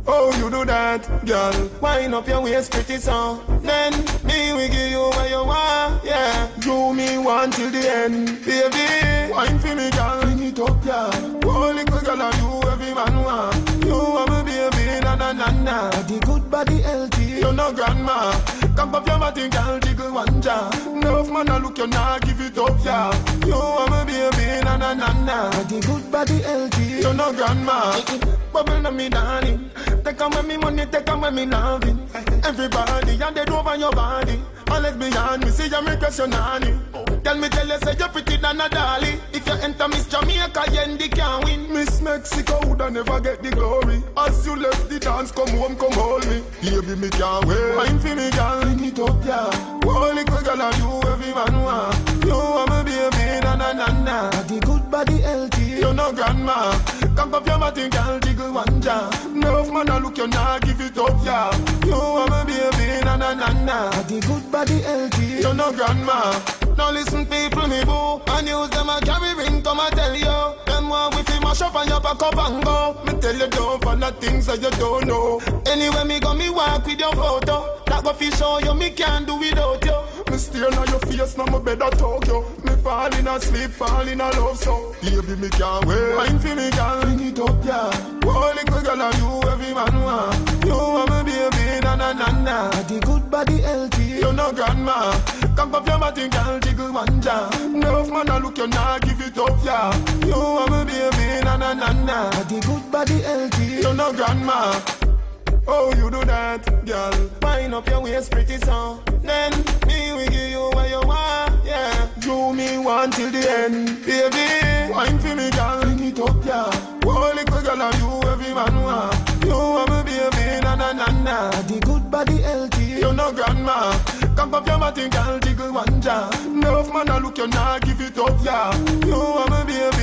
Oh, you do that, girl. Wind up your waist pretty so. Then me will give you what you want, yeah. Do me one till the end, baby. Wine for me, girl. Bring it up, yeah. Holy good girl, and you every man want. You want me, baby, na na na na. Body good, body healthy. You no grandma. Come up your body, girl, jiggle one jar. Enough man, I look you now, give it up, yeah. You want me, baby, na na na na. Body good, body healthy. You no grandma. Bubble na me, darling. Take away me money, take away me loving. Everybody, and they do over your body. And let's be honest, me see you request your nanny. Tell me, tell you, say you're pretty than a dolly. If you enter Miss Jamaica, you end the can't win. Miss Mexico woulda never get the glory. As you left the dance, come home, come hold me. Baby, me can't wait. Wine for me, girl, bring it up, yeah. Holy quick, girl, and you every man want. You want me, baby, na na na na. Body good, body healthy. You no grandma. Come up your body, girl, jiggle one jar. Enough man, I look you now, give it up, yeah. You want me, baby, na na na na. Body good, body healthy. You no grandma. Now listen, people, me boo. And use them a carry ring, come and tell you. Them want with him mash up and you pack up and go. Me tell you don't for the things that you don't know. Anyway, me go me walk with your photo. That go fi show you, me can't do without you. Me stare on your face, now me better talk you. Me fall in a sleep, fall in a love, so baby, me can't wait. Wine for me, girl, bring it up, yeah. Holy quick, girl, and you every man want. You want me, baby, na na na na. Body good, body healthy. You no grandma. Come up your body, girl, jiggle one jar. Enough man, I look you now, give it up, yeah. You want me, baby, na na na na. Body good, body healthy. You no grandma. Oh, you do that, girl. Wind up your waist pretty so. Then me will give you what you want, yeah. Do me one till the end, baby. Wine for me, girl, bring it up, yeah. Holy quick, girl, and you every man want. You want me, baby, na na na na. Body good, body healthy. You no grandma. Come up your body, girl, jiggle one jar. Enough man, I look you now, give it up, yeah. You want me,